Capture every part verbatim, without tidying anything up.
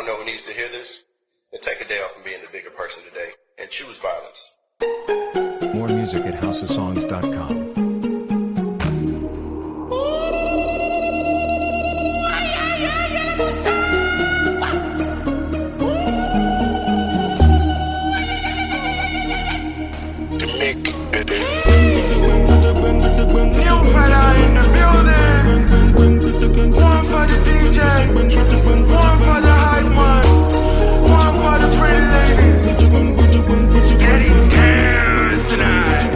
know who needs to hear this? Then take a day off from being the bigger person today and choose violence. More music at house of songs dot com. New fella in the building. One for the D J, one for the hype man, one for the pretty ladies. Getting down tonight.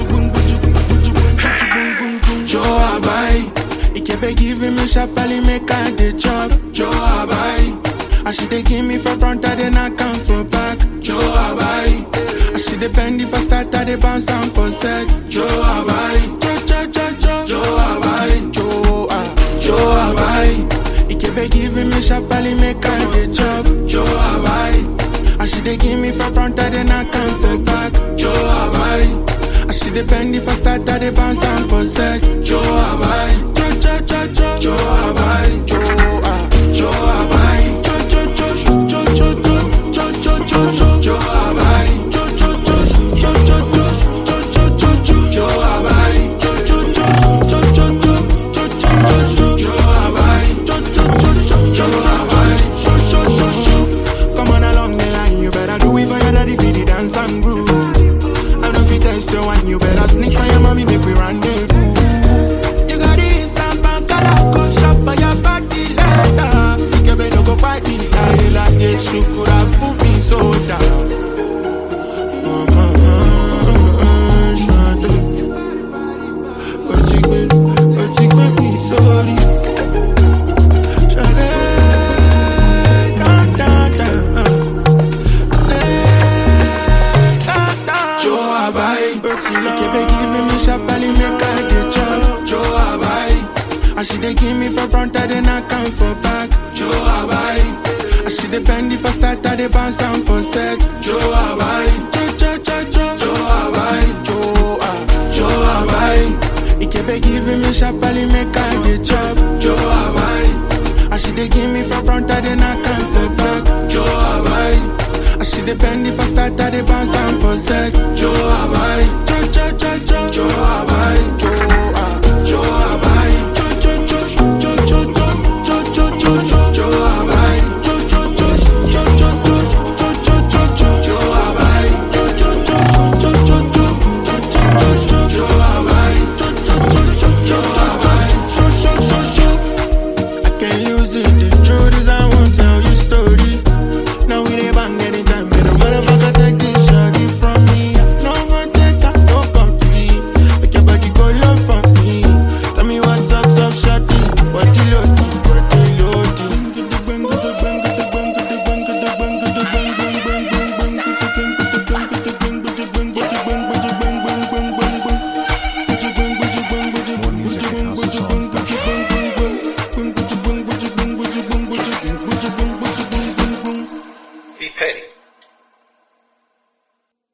Joe Abai, he keep giving me sharply make I the job. Joe Abai, I should they give me for front and then I come for back. Joe Abai, I should they bend if I start at the bounce and for sex. Joe Abai, Joe Joe Joe Joe Abai, Joe ah Joe Abai, he keep giving me sharply make I the job. Joe Abai, I should they give me for front and then I come for back. Joe Abai, I should they bend if I start at the bounce and for sex. Joe Abai, Joe Joe Joe Joe Joe Abai, Joe ah Joe Abai, Joe Joe Joe Joe Joe Joe Joe Joe Joe Joe Joe Abai, Joe Joe Joe Joe Joe Joe Joe Joe Joe Joe Abai, Joe Joe Joe Joe Joe Joe Joe Joe Joe Abai, Joe Joe Joe Joe Abai, Joe Joe Joe Joe. Come on along the line, you better do it for your daddy, for the dance and groove. I don't fit test your one, you better sneak for your mommy, make we rendezvous. You got the instant bank, I go shop for your party later. You better go party, I like it, you could have food me soda. I should they give me for front and then I come for back. Joe Abai, I should they bend if I start at the bounce and for sex. Joe Abai, Joe Joe Joe Joe Joe Abai, Joe ah Joe Abai, he keep giving me sharply make I the job. Joe Abai, I should they give me for front and then I come for back. Joe Abai, I should they bend if